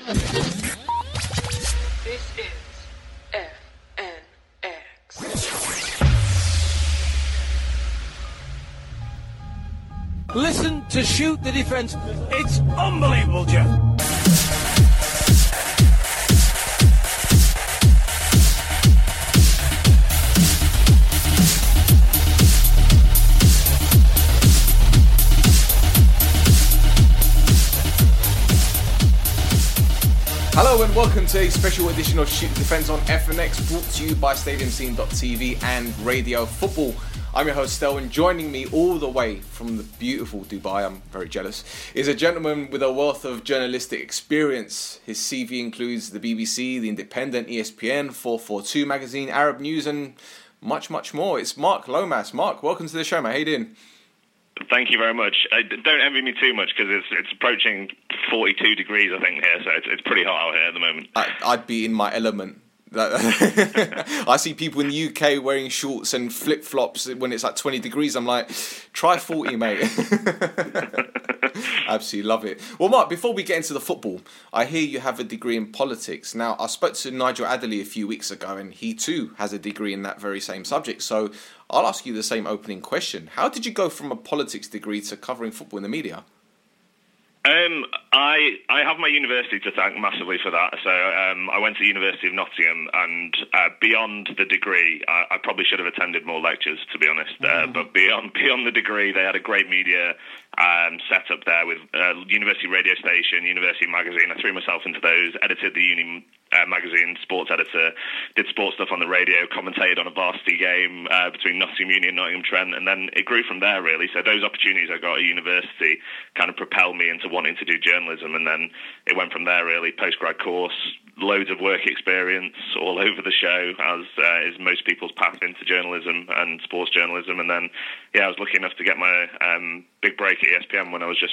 This is FNX. Listen to Shoot the Defence. It's unbelievable, Jeff. Hello and welcome to a special edition of Shoot the Defence on FNX, brought to you by StadiumScene.tv and Radio Football. I'm your host Stel, and joining me all the way from the beautiful Dubai, I'm very jealous, is a gentleman with a wealth of journalistic experience. His CV includes the BBC, The Independent, ESPN, 442 magazine, Arab News and much, much more. It's Mark Lomas. Mark, welcome to the show, mate. How you doing? Thank you very much. Don't envy me too much because it's approaching 42 degrees, I think, here, so it's pretty hot out here at the moment. I'd be in my element. I see people in the UK wearing shorts and flip-flops when it's like 20 degrees. I'm like, try 40, mate. Absolutely love it. Well, Mark, before we get into the football, I hear you have a degree in politics. Now, I spoke to Nigel Adderley a few weeks ago, and he too has a degree in that very same subject. So I'll ask you the same opening question. How did you go from a politics degree to covering football in the media? I have my university to thank massively for that. So I went to the University of Nottingham, and beyond the degree, I probably should have attended more lectures, to be honest. But beyond the degree, they had a great media set up there with university radio station, university magazine. I threw myself into those, edited the uni magazine, sports editor, did sports stuff on the radio, commentated on a varsity game between Nottingham Uni and Nottingham Trent, and then it grew from there, really. So those opportunities I got at university kind of propelled me into wanting to do journalism, and then it went from there, really. Postgrad course, loads of work experience all over the show, as is most people's path into journalism and sports journalism. And then, I was lucky enough to get my big break at ESPN when I was just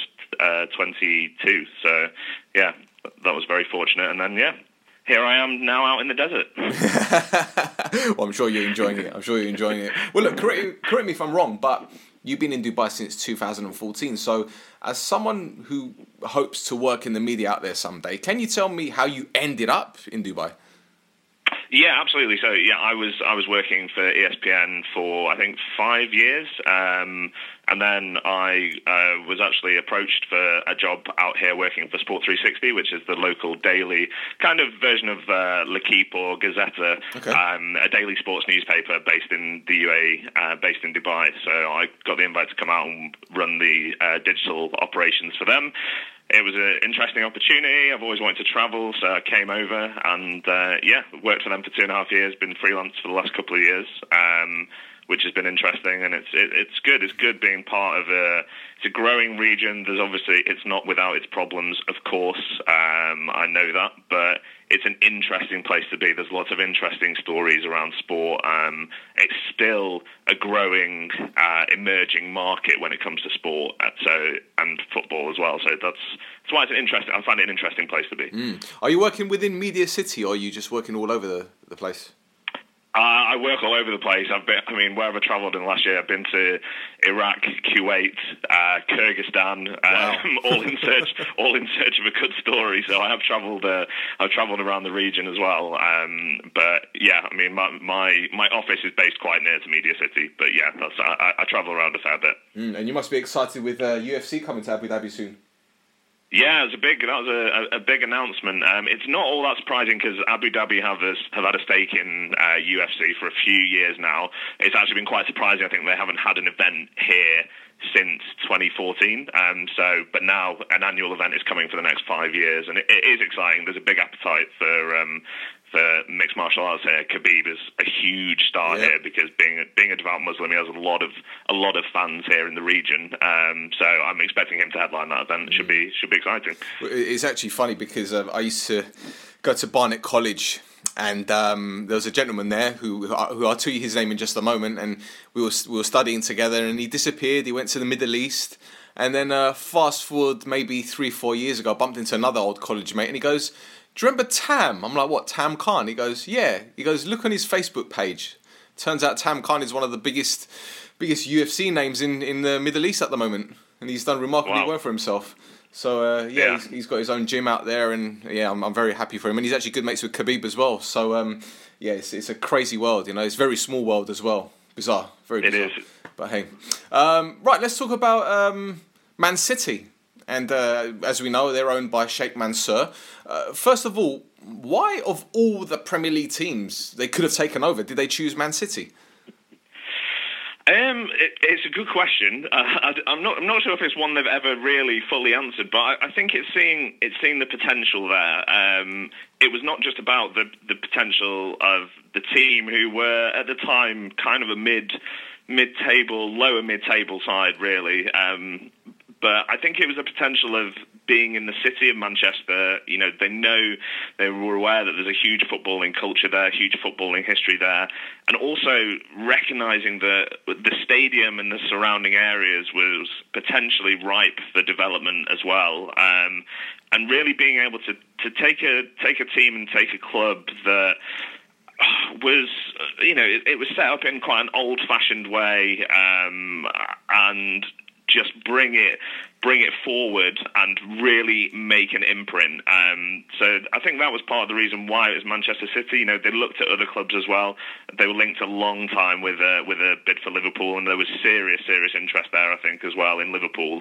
22. So, that was very fortunate. And then, here I am now out in the desert. Well, I'm sure you're enjoying it. Well, look, correct me if I'm wrong, but you've been in Dubai since 2014. So as someone who hopes to work in the media out there someday, can you tell me how you ended up in Dubai? Yeah, absolutely. So, I was working for ESPN for, I think, 5 years. And then I was actually approached for a job out here working for Sport 360, which is the local daily kind of version of L'Equipe or Gazzetta, okay. A daily sports newspaper based in the UAE, based in Dubai. So I got the invite to come out and run the digital operations for them. It was an interesting opportunity. I've always wanted to travel, so I came over and, worked for them for 2.5 years, been freelance for the last couple of years, which has been interesting, and it's good. It's good being part of it's a growing region. There's obviously, it's not without its problems, of course. I know that, but it's an interesting place to be. There's lots of interesting stories around sport. It's still a growing, emerging market when it comes to sport, and football as well. So that's why I find it an interesting place to be. Are you working within Media City, or are you just working all over the place? I work all over the place. Where I've travelled in the last year, I've been to Iraq, Kuwait, Kyrgyzstan, wow. all in search of a good story. So I have travelled. I've travelled around the region as well. My office is based quite near to Media City. But I travel around a fair bit. And you must be excited with UFC coming to Abu Dhabi soon. Yeah, that was a big announcement. It's not all that surprising because Abu Dhabi have had a stake in UFC for a few years now. It's actually been quite surprising. I think they haven't had an event here since 2014. But now an annual event is coming for the next 5 years, and it is exciting. There's a big appetite for mixed martial arts here. Khabib is a huge star here because being a devout Muslim, he has a lot of fans here in the region. So I'm expecting him to headline that event. It should be exciting. It's actually funny because I used to go to Barnet College, and there was a gentleman there who I'll tell you his name in just a moment, and we were studying together, and he disappeared. He went to the Middle East, and then fast forward maybe 3-4 years ago, I bumped into another old college mate, and he goes, "Do you remember Tam?" I'm like, "What, Tam Khan?" He goes, "Yeah." He goes, "Look on his Facebook page." Turns out Tam Khan is one of the biggest UFC names in the Middle East at the moment, and he's done remarkably well for himself. So he's got his own gym out there, and I'm very happy for him. And he's actually good mates with Khabib as well. So it's a crazy world, It's a very small world as well. Bizarre, very bizarre. It is. But hey, right, let's talk about Man City. And as we know, they're owned by Sheikh Mansour. First of all, why of all the Premier League teams they could have taken over, did they choose Man City? It's a good question. I'm not sure if it's one they've ever really fully answered, but I think it's seeing the potential there. It was not just about the potential of the team, who were at the time kind of a lower mid-table side, really. But I think it was the potential of being in the city of Manchester. They were aware that there's a huge footballing culture there, huge footballing history there, and also recognising that the stadium and the surrounding areas was potentially ripe for development as well. And really being able to take a team and take a club that was, it was set up in quite an old-fashioned way, and just bring it forward and really make an imprint. So I think that was part of the reason why it was Manchester City. They looked at other clubs as well. They were linked a long time with a bid for Liverpool, and there was serious interest there, I think, as well in Liverpool.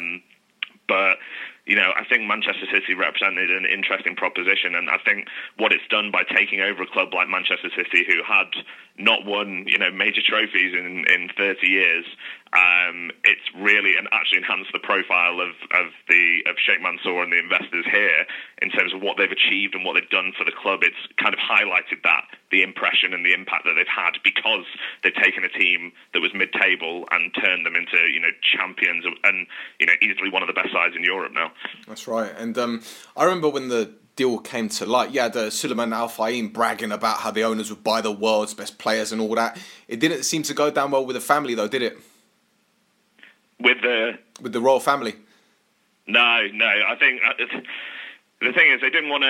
But I think Manchester City represented an interesting proposition, and I think what it's done by taking over a club like Manchester City, who had not won, major trophies in 30 years, it's really and actually enhanced the profile of Sheikh Mansour and the investors here in terms of what they've achieved and what they've done for the club. It's kind of highlighted the impression and the impact that they've had, because they've taken a team that was mid-table and turned them into champions and easily one of the best sides in Europe now. That's right. And I remember when the deal came to light, you had Suleiman Al Fahim bragging about how the owners would buy the world's best players and all that. It didn't seem to go down well with the family, though, did it? With the royal family? No. I think the thing is, they didn't want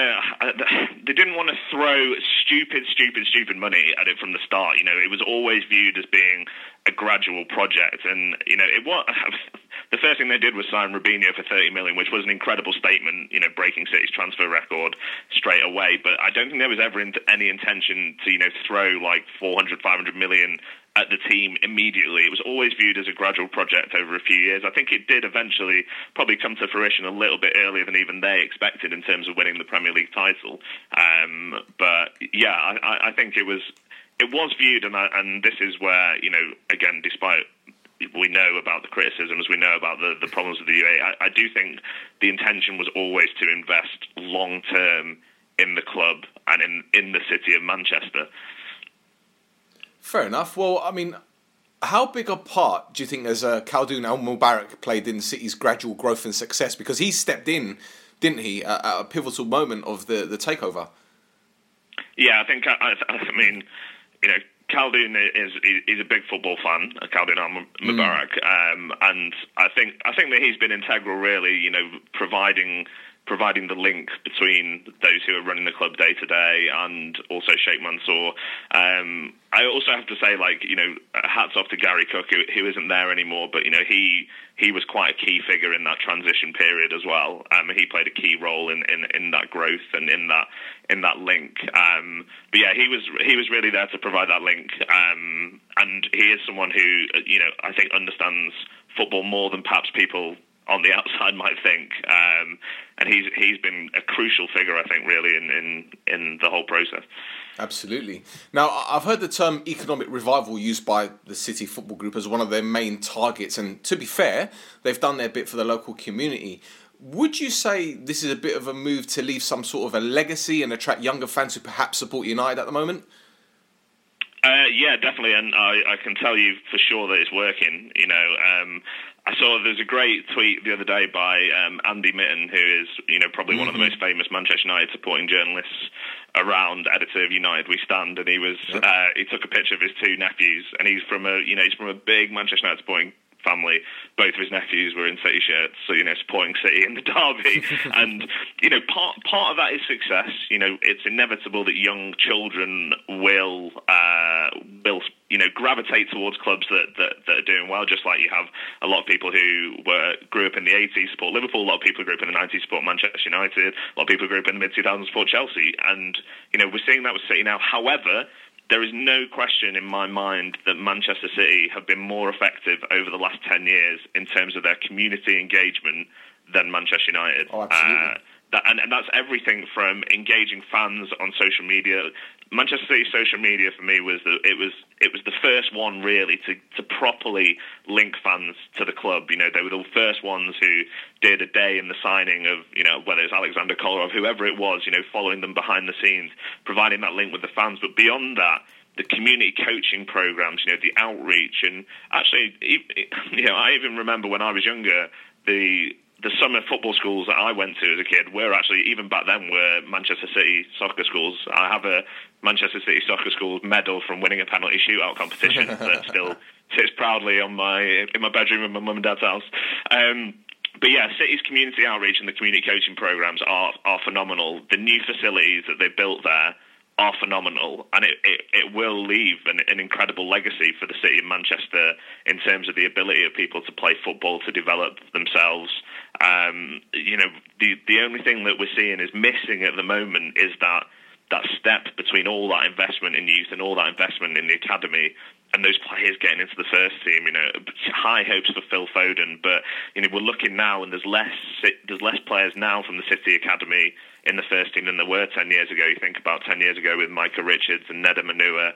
to throw stupid money at it from the start. It was always viewed as being a gradual project, and it was. The first thing they did was sign Robinho for 30 million, which was an incredible statement, breaking City's transfer record straight away. But I don't think there was ever any intention to, throw like 400, 500 million at the team immediately. It was always viewed as a gradual project over a few years. I think it did eventually probably come to fruition a little bit earlier than even they expected in terms of winning the Premier League title. But yeah, I think it was viewed, and this is where, again, despite we know about the criticisms, we know about the problems with the UAE, I do think the intention was always to invest long-term in the club and in the city of Manchester. Fair enough. Well, I mean, how big a part do you think has Khaldoon Al-Mubarak played in City's gradual growth and success? Because he stepped in, didn't he, at a pivotal moment of the takeover? Yeah, I think, I mean, Khaldoon is a big football fan, Khaldoon Al-Mubarak, and I think that he's been integral, really, providing the link between those who are running the club day to day and also Sheikh Mansour. I also have to say, hats off to Gary Cook, who isn't there anymore, but he was quite a key figure in that transition period as well. He played a key role in that growth and in that link. But yeah, he was really there to provide that link. And he is someone who I think understands football more than perhaps people on the outside might think. And he's been a crucial figure, I think, really in the whole process. Absolutely. Now, I've heard the term economic revival used by the City Football Group as one of their main targets, and to be fair, they've done their bit for the local community. Would you say this is a bit of a move to leave some sort of a legacy and attract younger fans who perhaps support United at the moment? Yeah, definitely, and I can tell you for sure that it's working. I saw there's a great tweet the other day by Andy Mitten, who is probably one of the most famous Manchester United supporting journalists around, editor of United We Stand, and he took a picture of his two nephews, and he's from a big Manchester United supporting family. Both of his nephews were in City shirts, so supporting City in the derby. And part of that is success. It's inevitable that young children will gravitate towards clubs that are doing well, just like you have a lot of people who grew up in the 80s support Liverpool, a lot of people who grew up in the 90s support Manchester United, a lot of people who grew up in the mid-2000s support Chelsea, and we're seeing that with City now. However, there is no question in my mind that Manchester City have been more effective over the last 10 years in terms of their community engagement than Manchester United. Oh, absolutely. And that's everything from engaging fans on social media. Manchester City's social media for me was the first one really to properly link fans to the club. They were the first ones who did a day in the signing of whether it's Alexander Kolarov, whoever it was, following them behind the scenes, providing that link with the fans. But beyond that, the community coaching programs, the outreach, and actually, I even remember when I was younger, the summer football schools that I went to as a kid were actually, even back then, were Manchester City soccer schools. I have a Manchester City soccer school medal from winning a penalty shootout competition that still sits proudly in my bedroom in my mum and dad's house. But yeah, City's community outreach and the community coaching programs are phenomenal. The new facilities that they built there are phenomenal, and it will leave an incredible legacy for the city of Manchester in terms of the ability of people to play football, to develop themselves. The only thing that we're seeing is missing at the moment is that step between all that investment in youth and all that investment in the academy and those players getting into the first team. High hopes for Phil Foden, but we're looking now, and there's less players now from the City Academy in the first team than there were 10 years ago. You think about 10 years ago with Micah Richards and Neda Manua,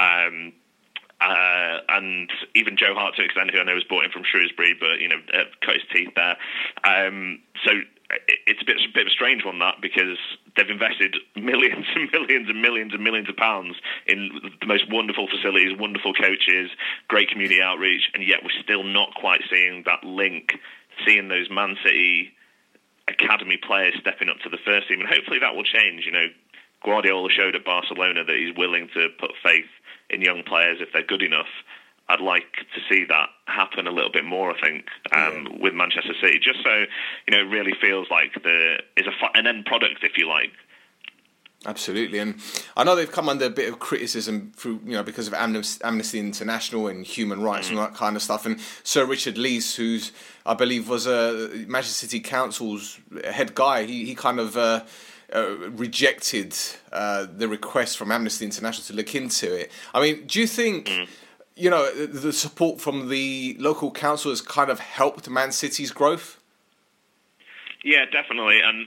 and even Joe Hart to an extent, who I know was brought in from Shrewsbury, but cut his teeth there. So it's a bit of a strange one, that, because they've invested millions and millions and millions and millions of pounds in the most wonderful facilities, wonderful coaches, great community outreach, and yet we're still not quite seeing that link, seeing those Man City academy players stepping up to the first team, and hopefully that will change. Guardiola showed at Barcelona that he's willing to put faith in young players if they're good enough. I'd like to see that happen a little bit more, I think, with Manchester City, just so it really feels like an end product, if you like. Absolutely, and I know they've come under a bit of criticism through, because of Amnesty International and human rights and all that kind of stuff. And Sir Richard Leese, who's, I believe, was Manchester City Council's head guy, he kind of rejected the request from Amnesty International to look into it. I mean, do you think the support from the local council has kind of helped Man City's growth? Yeah, definitely, and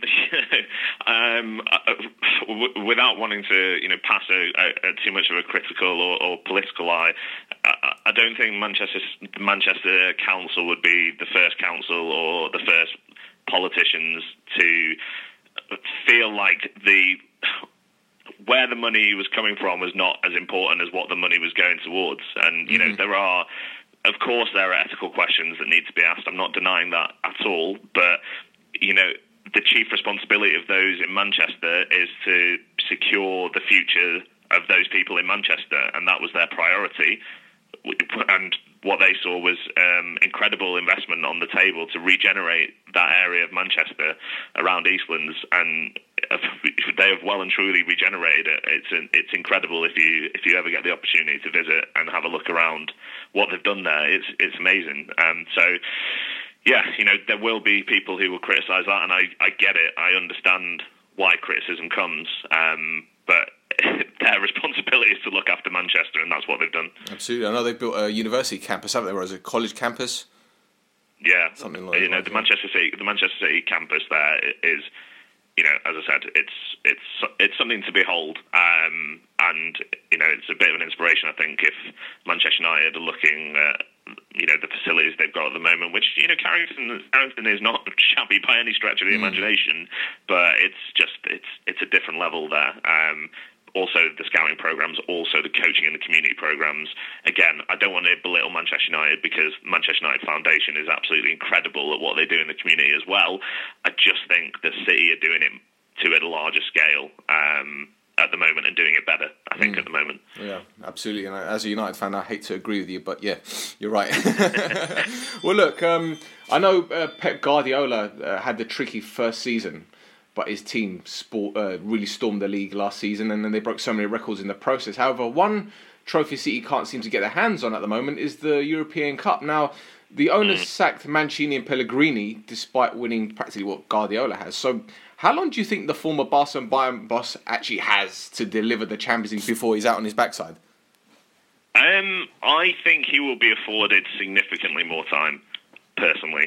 without wanting to, pass too much of a critical or political eye, I don't think Manchester Council would be the first council or the first politicians to feel like where the money was coming from was not as important as what the money was going towards, and there are ethical questions that need to be asked. I'm not denying that at all, but the chief responsibility of those in Manchester is to secure the future of those people in Manchester, and that was their priority. And what they saw was incredible investment on the table to regenerate that area of Manchester around Eastlands, and they have well and truly regenerated it. It's incredible if you ever get the opportunity to visit and have a look around what they've done there. It's amazing. So. Yeah, there will be people who will criticise that, and I get it. I understand why criticism comes, but their responsibility is to look after Manchester, and that's what they've done. Absolutely. I know they've built a university campus, haven't they, or is it a college campus? Yeah, something like that. The Manchester City campus there is, as I said, it's something to behold, and it's a bit of an inspiration, I think, if Manchester United are looking at the facilities they've got at the moment, which Carrington is not shabby by any stretch of the imagination, but it's a different level there. Also the scouting programs, also the coaching and the community programs. Again, I don't want to belittle Manchester United, because Manchester United Foundation is absolutely incredible at what they do in the community as well. I just think the City are doing it to a larger scale at the moment, and doing it better, I think, at the moment. Yeah, absolutely. And as a United fan, I hate to agree with you, but yeah, you're right. Well, look, I know Pep Guardiola had the tricky first season, but his team really stormed the league last season, and then they broke so many records in the process. However, one trophy City can't seem to get their hands on at the moment is the European Cup. Now, the owners sacked Mancini and Pellegrini despite winning practically what Guardiola has. So how long do you think the former Barca and Bayern boss actually has to deliver the Champions League before he's out on his backside? I think he will be afforded significantly more time, personally.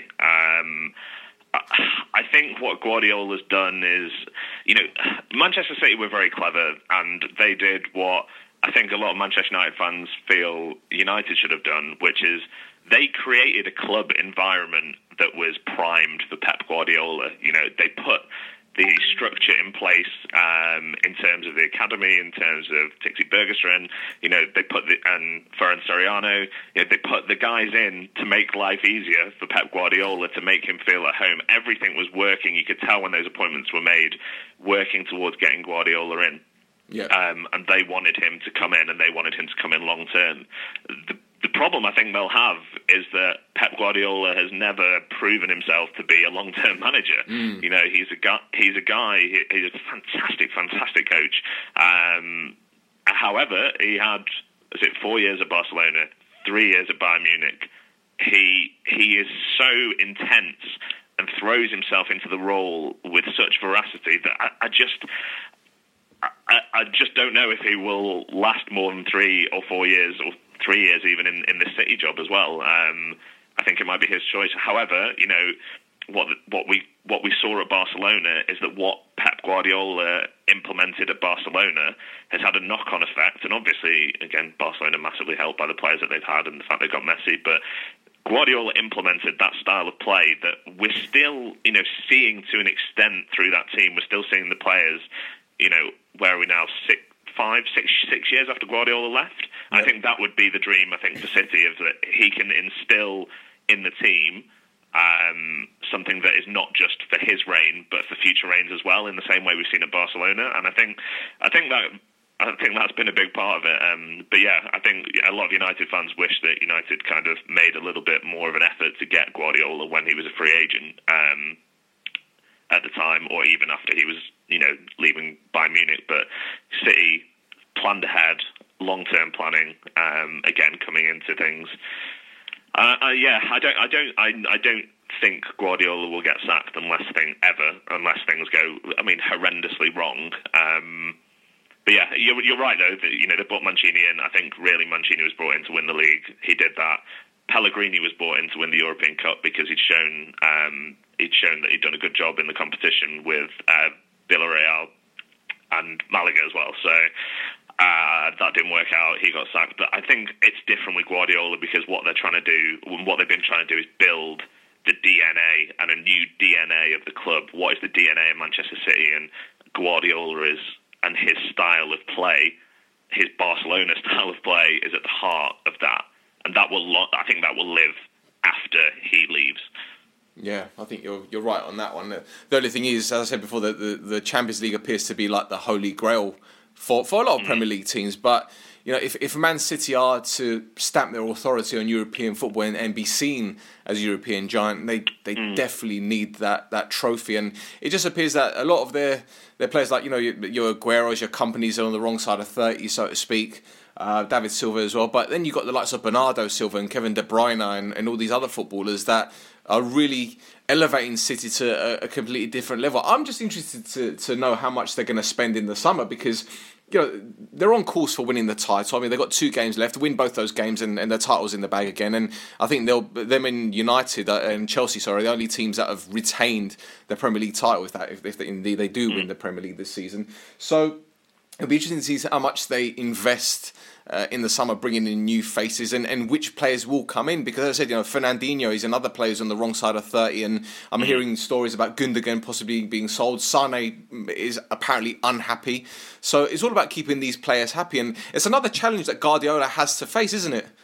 I think what Guardiola's done is, Manchester City were very clever, and they did what I think a lot of Manchester United fans feel United should have done, which is they created a club environment that was primed for Pep Guardiola. They put the structure in place in terms of the academy, in terms of Tixi Bergström, they put and Ferran Soriano, they put the guys in to make life easier for Pep Guardiola, to make him feel at home. Everything was working. You could tell when those appointments were made, working towards getting Guardiola in. Yeah. And they wanted him to come in, and they wanted him to come in long term. The problem I think they'll have is that Pep Guardiola has never proven himself to be a long-term manager. He's a guy. He's a fantastic coach. However, he had 4 years at Barcelona, 3 years at Bayern Munich. He is so intense and throws himself into the role with such veracity that I just don't know if he will last more than 3 or 4 years, or 3 years even in the City job as well. I think it might be his choice. However, what we saw at Barcelona is that what Pep Guardiola implemented at Barcelona has had a knock-on effect. And obviously, again, Barcelona massively helped by the players that they've had and the fact they got Messi. But Guardiola implemented that style of play that we're still, seeing to an extent through that team. We're still seeing the players, where are we now? 6 years after Guardiola left. Yep. I think that would be the dream, for City, is that he can instill in the team something that is not just for his reign, but for future reigns as well, in the same way we've seen at Barcelona. And I think that's been a big part of it. But yeah, I think a lot of United fans wish that United kind of made a little bit more of an effort to get Guardiola when he was a free agent at the time, or even after he was, leaving Bayern Munich. But City planned ahead, long-term planning, again, coming into things. I don't think Guardiola will get sacked unless things go, horrendously wrong. But yeah, you're right though. They brought Mancini in. I think really Mancini was brought in to win the league. He did that. Pellegrini was brought in to win the European Cup because he'd shown that he'd done a good job in the competition with Villarreal and Malaga as well. So that didn't work out. He got sacked. But I think it's different with Guardiola because what they've been trying to do is build the DNA and a new DNA of the club. What is the DNA of Manchester City? And Guardiola is, and his style of play, his Barcelona style of play, is at the heart of that. And I think that will live after he leaves. Yeah, I think you're right on that one. The only thing is, as I said before, the Champions League appears to be like the holy grail for a lot of Premier League teams. But if Man City are to stamp their authority on European football and be seen as a European giant, they definitely need that trophy. And it just appears that a lot of their players, like your Agueros, your companies, are on the wrong side of 30, so to speak. David Silva as well, but then you've got the likes of Bernardo Silva and Kevin De Bruyne and all these other footballers that are really elevating City to a completely different level. I'm just interested to know how much they're going to spend in the summer because they're on course for winning the title. They've got 2 games left, win both those games and the title's in the bag again. And I think them and United and Chelsea, are the only teams that have retained the Premier League title if indeed they do win the Premier League this season. So it'll be interesting to see how much they invest in the summer, bringing in new faces and which players will come in. Because as I said, Fernandinho is another player who's on the wrong side of 30, and I'm hearing stories about Gundogan possibly being sold. Sane is apparently unhappy. So it's all about keeping these players happy, and it's another challenge that Guardiola has to face, isn't it?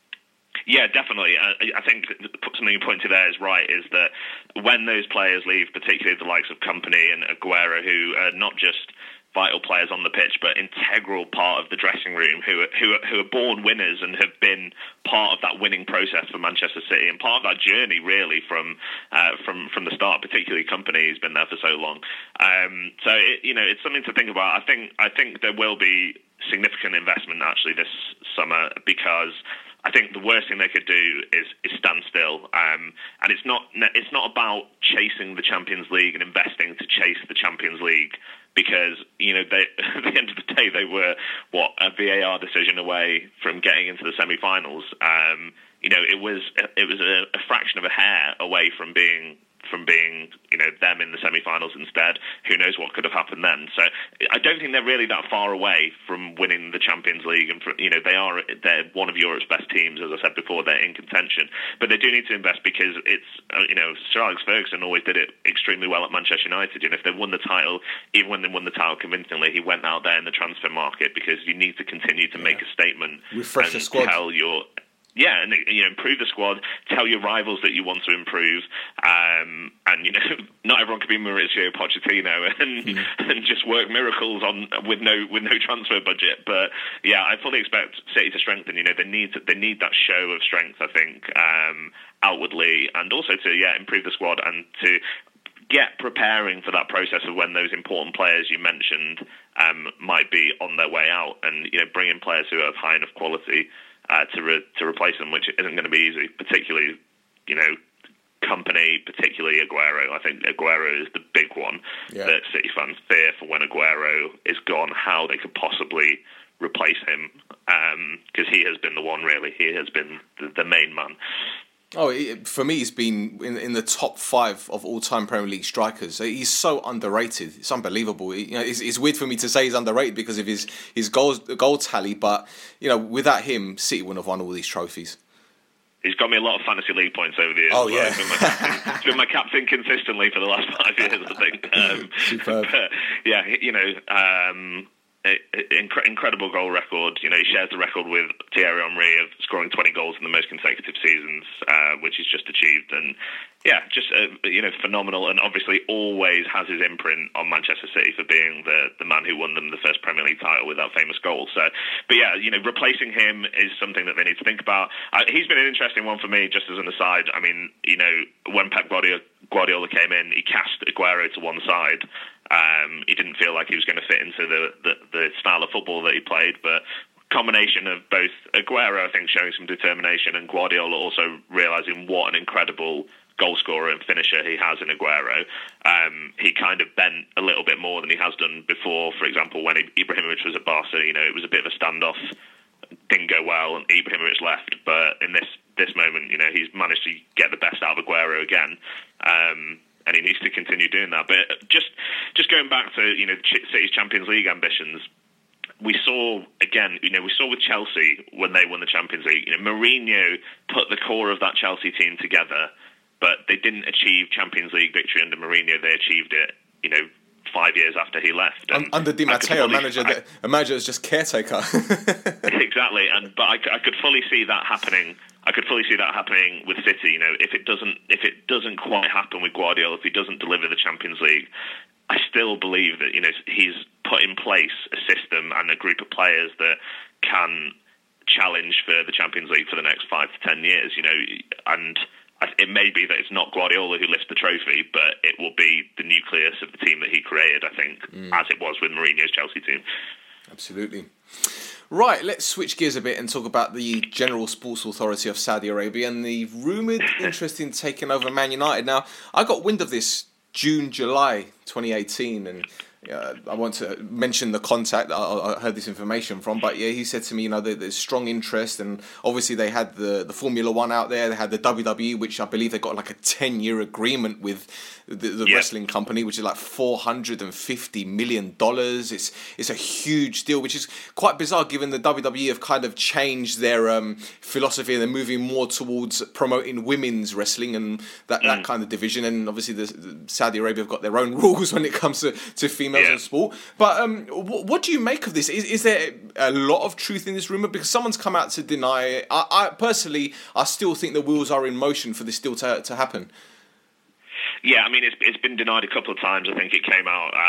Yeah, definitely. I think something you pointed there is right, is that when those players leave, particularly the likes of Kompany and Aguero, who are not just vital players on the pitch, but integral part of the dressing room, who are born winners and have been part of that winning process for Manchester City and part of that journey really from the start. Particularly Kompany, who's been there for so long. So it's something to think about. I think there will be significant investment actually this summer, because I think the worst thing they could do is stand still. And it's not about chasing the Champions League and investing to chase the Champions League, because at the end of the day they were a VAR decision away from getting into the semi-finals. It was a fraction of a hair away from being them in the semi-finals instead. Who knows what could have happened then? So I don't think they're really that far away from winning the Champions League, and they're one of Europe's best teams. As I said before, they're in contention, but they do need to invest, because it's Sir Alex Ferguson always did it extremely well at Manchester United. If they won the title, even when they won the title convincingly, he went out there in the transfer market, because you need to continue to make a statement, refresh the squad, and improve the squad. Tell your rivals that you want to improve, and not everyone can be Mauricio Pochettino and just work miracles with no transfer budget. But I fully expect City to strengthen. They need that show of strength, I think, outwardly, and also to improve the squad and to get preparing for that process of when those important players you mentioned might be on their way out, and bring in players who have high enough quality to replace them, which isn't going to be easy, particularly, Kompany, particularly Aguero. I think Aguero is the big one that City fans fear for when Aguero is gone, how they could possibly replace him, because he has been the one, really. He has been the main man. Oh, for me, he's been in the top 5 of all-time Premier League strikers. He's so underrated. It's unbelievable. It's weird for me to say he's underrated because of his goal tally, but without him, City wouldn't have won all these trophies. He's got me a lot of fantasy league points over the years. Oh, yeah. He's been my captain consistently for the last 5 years, I think. Superb. Incredible goal record. He shares the record with Thierry Henry of scoring 20 goals in the most consecutive seasons, which he's just achieved. And phenomenal. And obviously always has his imprint on Manchester City for being the man who won them the first Premier League title with that famous goal. So, but replacing him is something that they need to think about. He's been an interesting one for me, just as an aside. I mean, when Pep Guardiola came in, he cast Aguero to one side. He didn't feel like he was going to fit into the style of football that he played, but combination of both Aguero, I think, showing some determination, and Guardiola also realising what an incredible goal scorer and finisher he has in Aguero. He kind of bent a little bit more than he has done before. For example, when Ibrahimovic was at Barca, it was a bit of a standoff, didn't go well, and Ibrahimovic left. But in this moment, he's managed to get the best out of Aguero again. And he needs to continue doing that. But just going back to City's Champions League ambitions, we saw with Chelsea when they won the Champions League. Mourinho put the core of that Chelsea team together, but they didn't achieve Champions League victory under Mourinho. They achieved it, 5 years after he left. And under Di Matteo, a manager is just caretaker. Exactly, but I could fully see that happening. I could fully see that happening with City. If it doesn't quite happen with Guardiola, if he doesn't deliver the Champions League, I still believe that he's put in place a system and a group of players that can challenge for the Champions League for the next 5 to 10 years. And it may be that it's not Guardiola who lifts the trophy, but it will be the nucleus of the team that he created, I think, as it was with Mourinho's Chelsea team. Absolutely. Right, let's switch gears a bit and talk about the General Sports Authority of Saudi Arabia and the rumoured interest in taking over Man United. Now, I got wind of this July 2018, and I want to mention the contact I heard this information from, but he said to me, there's strong interest, and obviously they had the Formula One out there, they had the WWE, which I believe they got like a 10-year agreement with the wrestling company, which is like $450 million. It's a huge deal, which is quite bizarre given the WWE have kind of changed their philosophy, and they're moving more towards promoting women's wrestling and that kind of division, and obviously the Saudi Arabia have got their own rules when it comes to females in sport. But what do you make of this? Is there a lot of truth in this rumour? Because someone's come out to deny it. I personally still think the wheels are in motion for this deal to happen. Yeah, I mean, it's been denied a couple of times. I think it came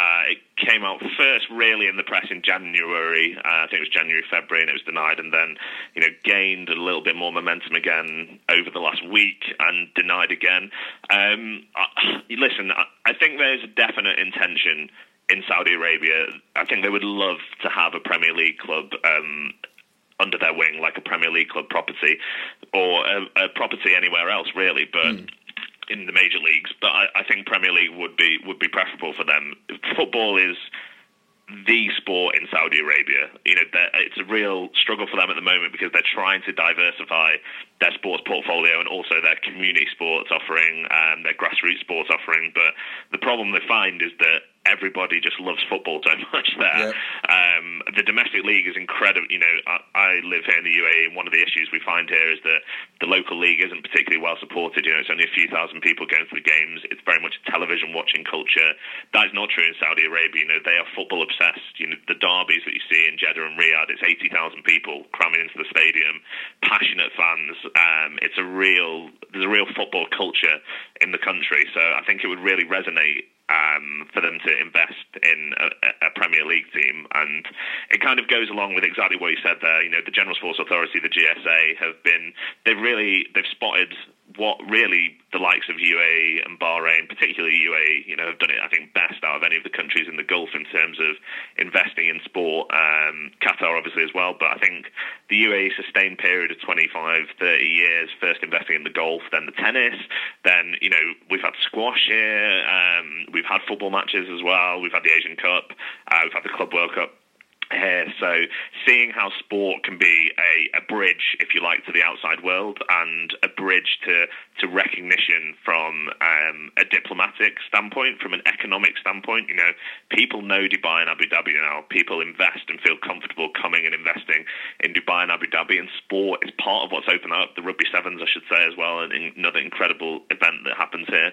out first really in the press in January. I think it was January, February, and it was denied, and then gained a little bit more momentum again over the last week and denied again. Listen, I think there's a definite intention in Saudi Arabia, I think they would love to have a Premier League club under their wing, like a Premier League club property, or a property anywhere else, really, but in the major leagues. But I think Premier League would be preferable for them. Football is the sport in Saudi Arabia. You know, it's a real struggle for them at the moment because they're trying to diversify their sports portfolio and also their community sports offering and their grassroots sports offering. But the problem they find is that everybody just loves football so much there. Yep. The domestic league is incredible. You know, I live here in the UAE, and one of the issues we find here is that the local league isn't particularly well supported. You know, it's only a few thousand people going to the games. It's very much a television watching culture. That is not true in Saudi Arabia. You know, they are football obsessed. You know, the derbies that you see in Jeddah and Riyadh, it's 80,000 people cramming into the stadium, passionate fans. There's a real football culture in the country. So I think it would really resonate for them to invest in a Premier League team. And it kind of goes along with exactly what you said there. You know, the General Sports Authority, the GSA, they've spotted what really the likes of UAE and Bahrain, particularly UAE, you know, have done it, I think, best out of any of the countries in the Gulf in terms of investing in sport. Qatar, obviously, as well. But I think the UAE sustained period of 25, 30 years, first investing in the golf, then the tennis, then, you know, we've had squash here, we've had football matches as well, we've had the Asian Cup, we've had the Club World Cup here. So seeing how sport can be a bridge, if you like, to the outside world and a bridge to recognition from a diplomatic standpoint, from an economic standpoint. You know, people know Dubai and Abu Dhabi now. People invest and feel comfortable coming and investing in Dubai and Abu Dhabi, and sport is part of what's opened up. The Rugby Sevens, I should say, as well, and another incredible event that happens here.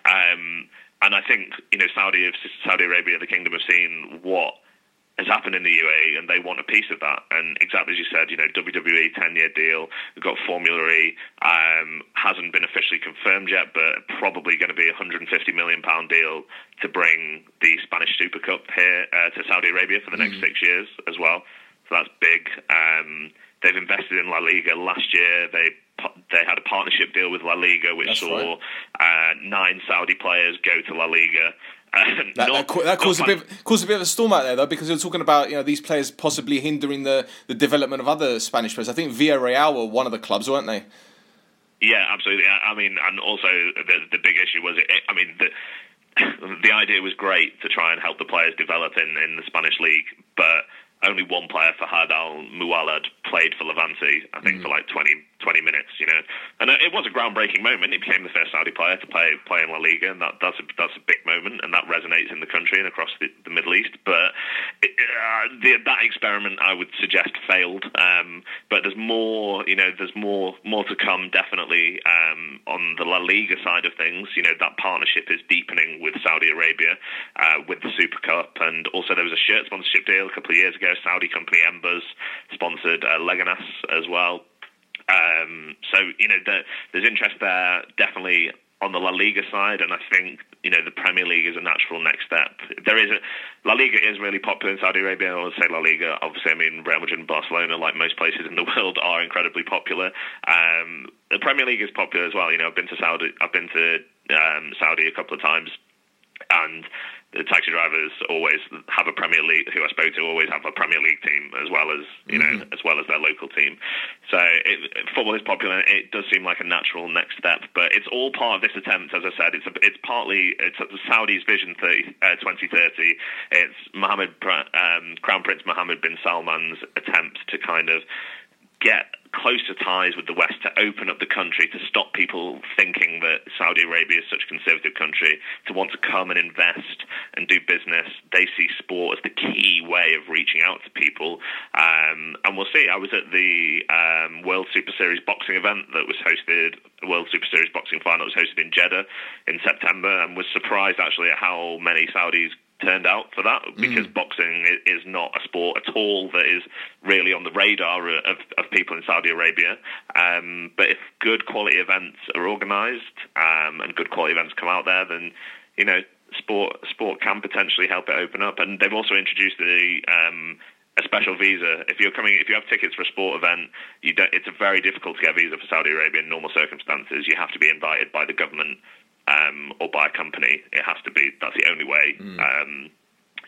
And I think, you know, Saudi Arabia, the kingdom, have seen what has happened in the UAE, and they want a piece of that. And exactly as you said, you know, WWE 10-year deal. We've got Formula E, hasn't been officially confirmed yet, but probably going to be a £150 million deal to bring the Spanish Super Cup here to Saudi Arabia for the next 6 years as well. So that's big. They've invested in La Liga last year. They had a partnership deal with La Liga, which saw 9 Saudi players go to La Liga. That caused a bit of a storm out there, though, because they were talking about, you know, these players possibly hindering the development of other Spanish players. I think Villarreal were one of the clubs, weren't they? Yeah, absolutely. I mean, and also the big issue was, the idea was great to try and help the players develop in the Spanish league, but only one player, Fahad Al-Muwallad, played for Levante, I think, for like 20 minutes, you know. And it was a groundbreaking moment. He became the first Saudi player to play in La Liga, and that's a big moment, and that resonates in the country and across the Middle East. But that experiment, I would suggest, failed. But there's more, you know, there's more to come, definitely, on the La Liga side of things. You know, that partnership is deepening with Saudi Arabia, with the Super Cup, and also there was a shirt sponsorship deal a couple of years ago. Saudi company Embers sponsored Leganas as well. So, you know, there's interest there, definitely on the La Liga side, and I think, you know, the Premier League is a natural next step. La Liga is really popular in Saudi Arabia. I would say La Liga, obviously, I mean, Real Madrid and Barcelona, like most places in the world, are incredibly popular. The Premier League is popular as well. You know, I've been to Saudi a couple of times, and the taxi drivers always have a Premier League, who I spoke to always have a Premier League team as well as, you know, as well as their local team. So football is popular. It does seem like a natural next step, but it's all part of this attempt. As I said, it's Saudi's Vision 2030. It's Crown Prince Mohammed bin Salman's attempt to kind of get closer ties with the West, to open up the country, to stop people thinking that Saudi Arabia is such a conservative country, to want to come and invest and do business. They see sport as the key way of reaching out to people. And we'll see. I was at the World Super Series boxing event that was hosted, the World Super Series boxing final that was hosted in Jeddah in September, and was surprised actually at how many Saudis turned out for that, because boxing is not a sport at all that is really on the radar of people in Saudi Arabia. But if good quality events are organised and good quality events come out there, then, you know, sport can potentially help it open up. And they've also introduced a special visa. If you have tickets for a sport event, it's very difficult to get a visa for Saudi Arabia in normal circumstances. You have to be invited by the government or by a company. It has to be. That's the only way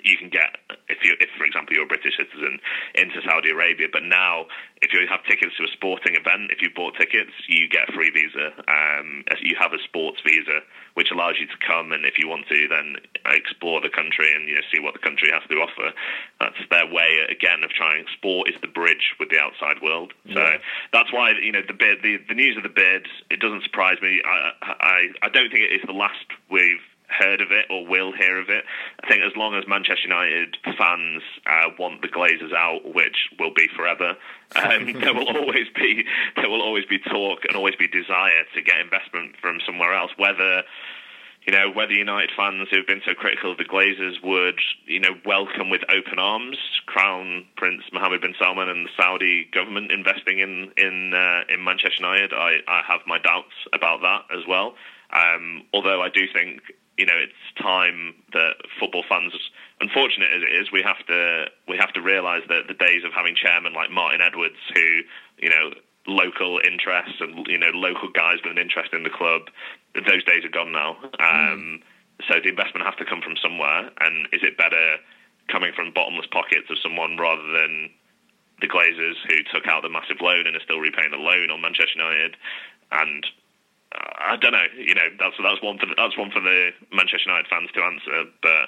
you can get, if for example you're a British citizen, into Saudi Arabia. But now, if you have tickets to a sporting event, if you bought tickets, you get a free visa. You have a sports visa, which allows you to come, and if you want to, then explore the country and see what the country has to offer. That's their way again of trying. Sport is the bridge with the outside world. So that's why the news of the bid. It doesn't surprise me. I don't think it is the last we've heard of it or will hear of it. I think as long as Manchester United fans want the Glazers out, which will be forever, there will always be talk and always be desire to get investment from somewhere else. Whether United fans who've been so critical of the Glazers would welcome with open arms Crown Prince Mohammed bin Salman and the Saudi government investing in Manchester United, I have my doubts about that as well. Although I do think it's time that football fans, unfortunate as it is, we have to realise that the days of having chairmen like Martin Edwards, who local interests and local guys with an interest in the club, those days are gone now. So the investment has to come from somewhere, and is it better coming from bottomless pockets of someone rather than the Glazers, who took out the massive loan and are still repaying the loan on Manchester United? And I don't know. That's one for the Manchester United fans to answer. But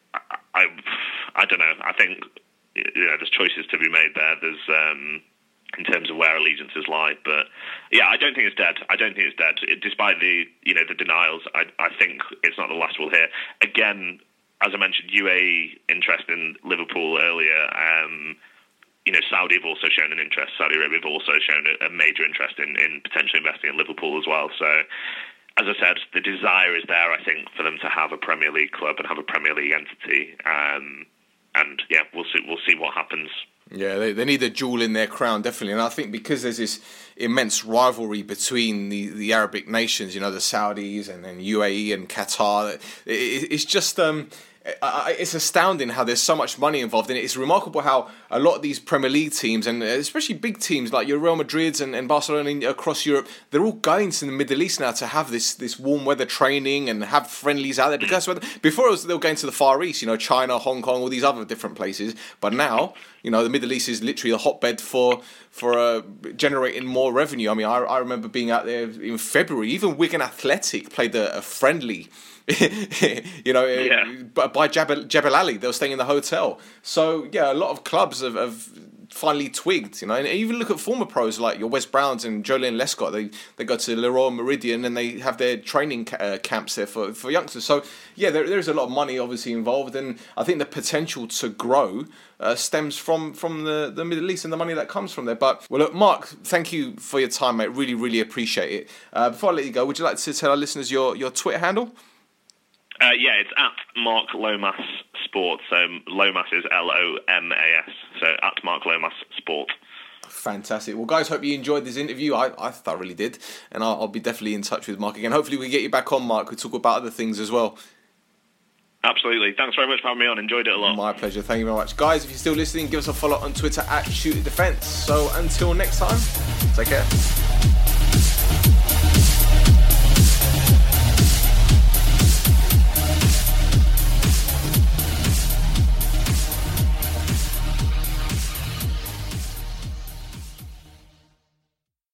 I don't know. I think there's choices to be made there. There's in terms of where allegiances lie. But yeah, I don't think it's dead. Despite the denials, I think it's not the last we'll hear. Again, as I mentioned, UAE interest in Liverpool earlier. Saudi have also shown an interest. Saudi Arabia have also shown a major interest in potentially investing in Liverpool as well. So, as I said, the desire is there, I think, for them to have a Premier League club and have a Premier League entity. And yeah, we'll see what happens. Yeah, they need a jewel in their crown, definitely. And I think because there's this immense rivalry between the Arabic nations, the Saudis and then UAE and Qatar, it's just... it's astounding how there's so much money involved in it. It's remarkable how a lot of these Premier League teams, and especially big teams like your Real Madrids and Barcelona across Europe, they're all going to the Middle East now to have this warm weather training and have friendlies out there. Because before they were going to the Far East, China, Hong Kong, all these other different places. But now, the Middle East is literally a hotbed for generating more revenue. I mean, I remember being out there in February. Even Wigan Athletic played a friendly. By Jebel Ali, they were staying in the hotel. So yeah, a lot of clubs have finally twigged, and even look at former pros like your West Browns and Joleon Lescott. They go to Leroy Meridian and they have their training camps there for youngsters. So yeah, there is a lot of money obviously involved, and I think the potential to grow stems from the Middle East and the money that comes from there. But well, look, Mark, thank you for your time, mate. Really, really appreciate it. Before I let you go, would you like to tell our listeners your Twitter handle? It's at Mark Lomas Sport. So Lomas is Lomas. So at Mark Lomas Sport. Fantastic. Well, guys, hope you enjoyed this interview. I thoroughly did, and I'll be definitely in touch with Mark again. Hopefully, we can get you back on, Mark. We talk about other things as well. Absolutely. Thanks very much for having me on. Enjoyed it a lot. My pleasure. Thank you very much, guys. If you're still listening, give us a follow on Twitter at Shoot It Defence. So until next time, take care.